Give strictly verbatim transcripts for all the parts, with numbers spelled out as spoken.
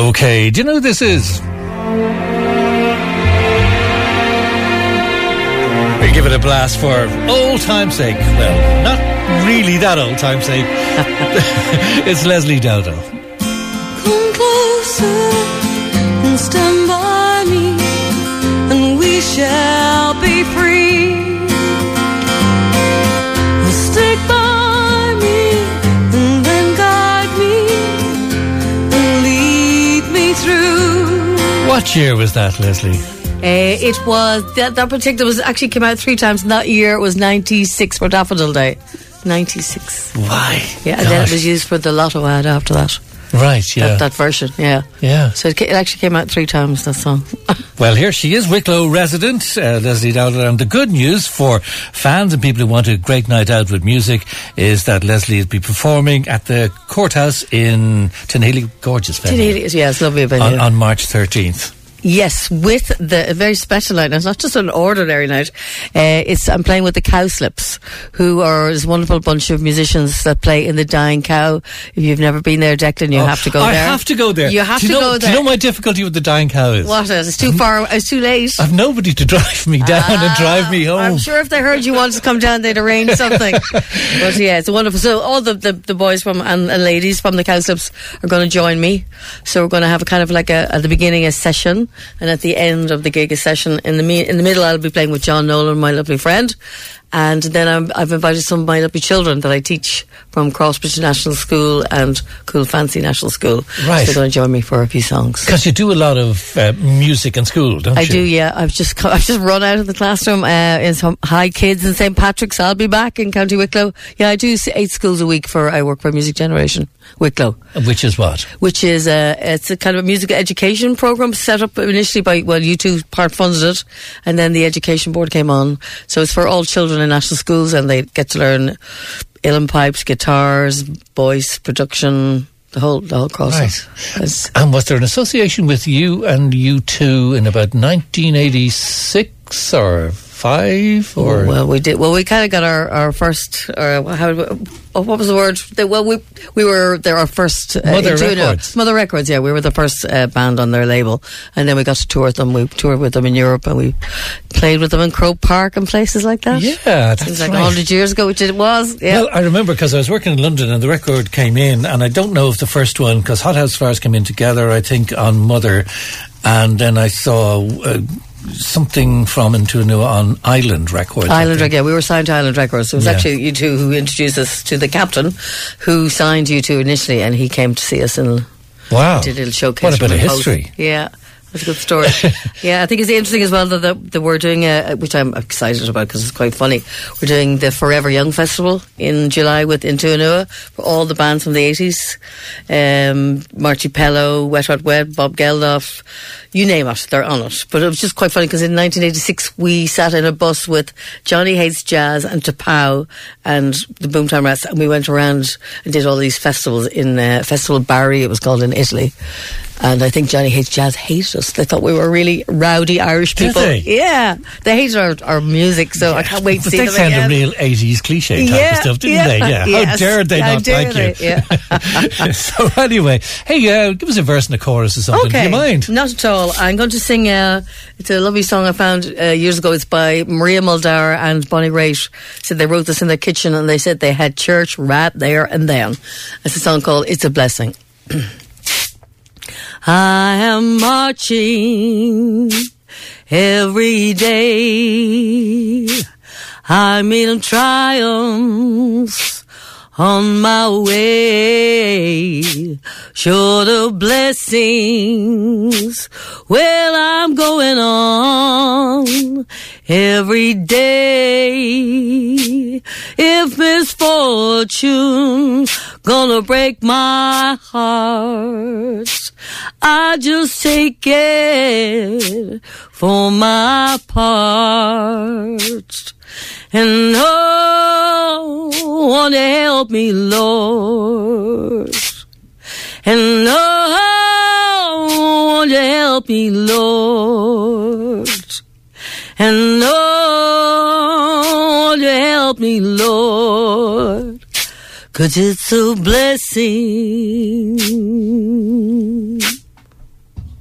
Okay, do you know who this is? We give it a blast for old time's sake. Well, not really that old time's sake. It's Leslie Dowdell. Come closer and stand by me, and we shall be free. Stick by me and then guide me and lead me through. What year was that, Leslie? Uh, it was that, that particular was actually came out three times. And that year it was ninety-six for Daffodil Day. ninety-six. Why? Yeah, and then it was used for the Lotto ad after that. Right, yeah. That, that version, yeah. Yeah. So it, ca- it actually came out three times, that song. Well, here she is, Wicklow resident, uh, Leslie Dowdell. And the good news for fans and people who want a great night out with music is that Leslie will be performing at the Courthouse in Tinhealy. Gorgeous venue. Tinhealy, yeah, it's lovely venue. On, on March thirteenth. Yes, with the a very special night. It's not just an ordinary night. Uh, it's I'm playing with the Cowslips, who are this wonderful bunch of musicians that play in the Dying Cow. If you've never been there, Declan, you oh, have to go I there. I have to go there. You have do to you know, go there. Do you know my difficulty with the Dying Cow is? What is? It's too far. It's too late. I've nobody to drive me down ah, and drive me home. I'm sure if they heard you wanted to come down, they'd arrange something. But yeah, it's wonderful. So all the, the, the boys from and, and ladies from the Cowslips are going to join me. So we're going to have a kind of like a at the beginning a session, and at the end of the gig a session. In the me- in the middle I'll be playing with John Nolan, my lovely friend, and then I'm, I've invited some of my lovely children that I teach from Crossbridge National School and Cool Fancy National School. Right. So they're going to join me for a few songs. Because you do a lot of uh, music in school, don't I you? do, yeah. I've just come, I've just run out of the classroom uh, in some high kids in Saint Patrick's. I'll be back in County Wicklow. Yeah, I do eight schools a week for I work for Music Generation Wicklow. Which is what? Which is a, it's a kind of a music education program set up initially by, well, you two part funded it, and then the education board came on. So it's for all children in national schools, and they get to learn uilleann pipes, guitars, voice, production, the whole the whole process. Right. And was there an association with you and you two in about nineteen eighty-six or five? Or oh, well, we did. Well, we kind of got our our first. Uh, how? Oh, what was the word? The, well, we we were there. Our first uh, Mother Intuno, Records. Mother Records. Yeah, we were the first uh, band on their label, and then we got to tour with them. We toured with them in Europe, and we played with them in Croke Park and places like that. Yeah, that's Seems like right. a hundred years ago, which it was. Yeah. Well, I remember because I was working in London and the record came in, and I don't know if the first one, because Hot House Flowers came in together, I think, on Mother, and then I saw uh, something from Intuno on Island Records. Island Records, yeah, we were signed to Island Records. It was Yeah. actually you two who introduced us to the captain, who signed you two initially, and he came to see us and Wow. did a little showcase. What a bit from of the post. history. Yeah. That's a good story. Yeah, I think it's interesting as well that, that, that we're doing, a, which I'm excited about because it's quite funny, we're doing the Forever Young Festival in July with Intuno for all the bands from the eighties. Um, Marty Pello, Wet Wet Wet, Bob Geldof, you name it, they're on it. But it was just quite funny because in nineteen eighty-six we sat in a bus with Johnny Hates Jazz and Tapau and the Boomtown Rats, and we went around and did all these festivals in uh, Festival Bari, it was called, in Italy. And I think Johnny Hates Jazz hated us. They thought we were really rowdy Irish Did people. they? Yeah. They hated our, our music, so Yeah. I can't wait to But see they them sound again. a real eighties cliche type Yeah, of stuff, didn't yeah. they? Yeah. Yes. How dare they How not dare like they? you? Yeah. So anyway, hey, uh, give us a verse and a chorus or something. Okay. Do you mind? Not at all. I'm going to sing, uh, it's a lovely song I found uh, years ago. It's by Maria Muldaur and Bonnie Raitt. So they wrote this in their kitchen and they said they had church right there and then. It's a song called It's a Blessing. I am marching every day. I meet triumphs on my way. Short of blessings, well, I'm going on every day. If misfortune gonna break my heart, I just take it for my part. And oh, wanna help me, Lord. And oh, wanna help me, Lord. And oh, wanna help me, Lord. 'Cause it's a blessing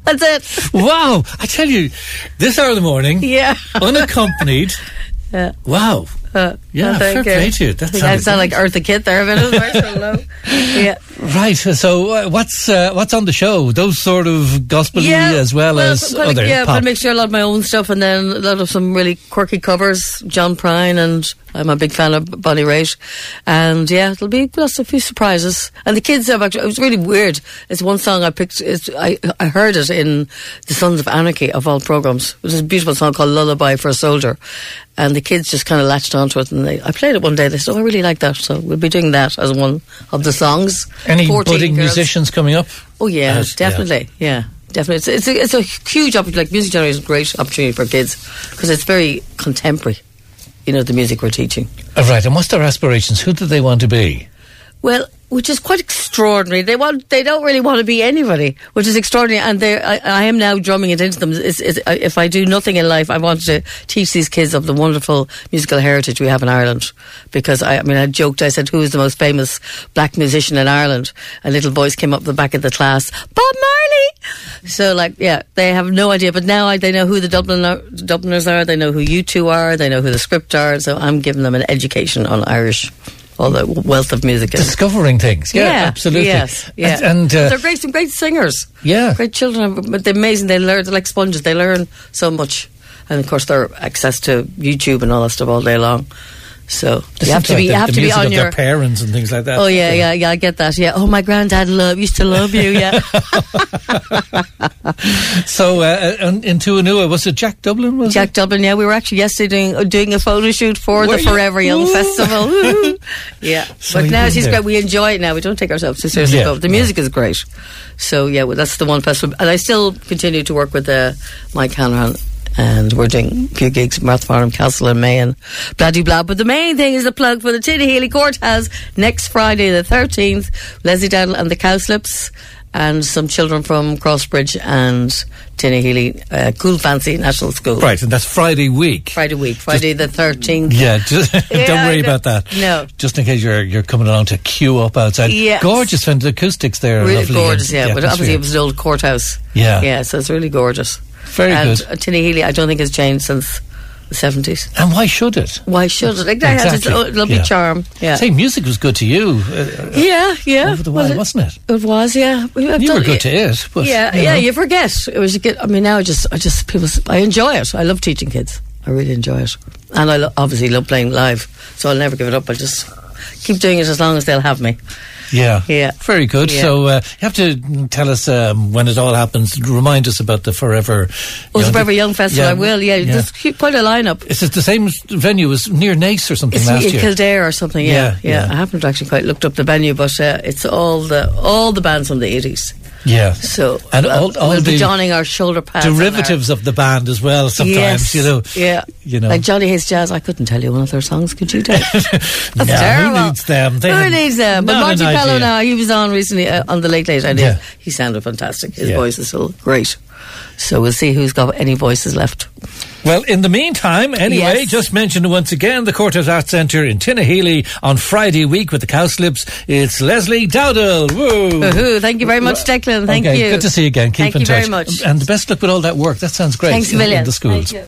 That's it. Wow. I tell you, this hour of the morning, Yeah. unaccompanied. Yeah. Wow. Uh, Yeah, well, fair thank play you. to you. That I think I sounded sound like great. Eartha Kitt there, but it was very so low. Yeah. Right. So, uh, what's uh, what's on the show? Those sort of gospel-y Yeah, as well, well, as quite a- other yeah, pop. but I make sure a lot of my own stuff, and then a lot of some really quirky covers. John Prine, and I'm a big fan of Bonnie Raitt, and yeah, it'll be just a few surprises. And the kids have actually. It was really weird. It's one song I picked. It's, I I heard it in the Sons of Anarchy of all programs. It was a beautiful song called "Lullaby for a Soldier," and the kids just kind of latched onto it. And they, I played it one day. They said, "Oh, I really like that." So we'll be doing that as one of the songs. Any fourteen budding girls. musicians coming up? Oh yeah, As- definitely. Yeah, definitely. It's it's a, it's a huge opportunity. Like music generation is a great opportunity for kids because it's very contemporary. You know, the music we're teaching. Oh, right. And what's their aspirations? Who do they want to be? Well, which is quite extraordinary. They want, they don't really want to be anybody, which is extraordinary. And they, I, I am now drumming it into them. It's, it's, if I do nothing in life, I want to teach these kids of the wonderful musical heritage we have in Ireland. Because I, I mean, I joked. I said, "Who is the most famous black musician in Ireland?" And little boys came up the back of the class, "Bob Marley." So, like, yeah, they have no idea. But now I, they know who the Dublin, Dubliners are. They know who U two are. They know who the Script are. So I'm giving them an education on Irish. All the wealth of music. Discovering things. Yeah, Yeah, absolutely. yes, yeah. And, and uh, they're great, some great singers. yeah. Great children, but they're amazing. They learn, they're like sponges. They learn so much, and of course, they're access to YouTube and all that stuff all day long. So They you have seem to be, like you the, have the to be music on of your. their parents and things like that. Oh yeah, yeah, yeah. I get that. Yeah. Oh, my granddad love used to love you. Yeah. So, uh, in, in Tuanua, was it Jack Dublin? Was Jack it? Dublin. Yeah, we were actually yesterday doing, doing a photo shoot for Were the you? Forever Young Ooh. Festival. Woo-hoo. Yeah, So but you've now been she's there. great. We enjoy it now. We don't take ourselves too seriously. Yeah, But the yeah. music is great. So yeah, well, that's the one festival, and I still continue to work with uh, Mike Hanrahan. And we're doing a few gigs at Rathfarnham Castle in May and blah de blah. But the main thing is the plug for the Tinnahealy Courthouse next Friday the thirteenth. Leslie Dowdle and the Cowslips and some children from Crossbridge and Tinnahealy uh, Cool Fancy National School. Right, and that's Friday week. Friday week, Friday the thirteenth. Yeah, just, don't Yeah, worry I know. about that. No. Just in case you're you're coming along to queue up outside. Yes. Gorgeous, and the acoustics there are Really lovely. gorgeous, and yeah. the But obviously atmosphere. it was an old courthouse. Yeah. Yeah, so it's really gorgeous. Very and good. uh, Tinnahealy, I don't think has changed since the seventies. And why should it? Why should it? Like, that has its Exactly, own lovely yeah. charm. Yeah. Say, music was good to you uh, Yeah, yeah. over the Well, while, it- wasn't it? It was, yeah. We- I've You done- were good to it, but Yeah, you yeah. know. You forget. It was. a good- I mean, now I just, I just people. s- I enjoy it. I love teaching kids. I really enjoy it, and I lo- obviously love playing live. So I'll never give it up. I'll just keep doing it as long as they'll have me. Yeah, Yeah. very good. Yeah. So uh, you have to tell us um, when it all happens. Remind us about the Forever. Oh, Young- Forever Young Festival. Yeah, I will. Yeah, yeah. just keep quite a lineup. Is it the same venue as near Nace or something It's last in year? Kildare or something. Yeah, Yeah, yeah. yeah. I haven't actually quite looked up the venue, but uh, it's all the all the bands from the eighties. Yeah, So and uh, all, all we'll the be donning our shoulder pads. and our- derivatives of the band as well. Sometimes Yes, you know, yeah, you know. like Johnny Hayes Jazz. I couldn't tell you one of their songs. Could you, Dave? That's No, terrible. who needs them? They Who have needs them? But not Marty an Fellow idea. now, he was on recently uh, on the Late Late. I did. Yeah. He sounded fantastic. His Yeah. voice is still great. So we'll see who's got any voices left. Well, in the meantime, anyway, Yes. just mentioned once again the Courthouse Arts Centre in Tinnahealy on Friday week with the Cowslips. It's Leslie Dowdle. Woo! Woohoo. Thank you very much, Declan. Thank okay, you. good to see you again. Keep Thank in you touch. very much. And the best luck with all that work. That sounds great. Thanks a in- million. In the schools. Thank you.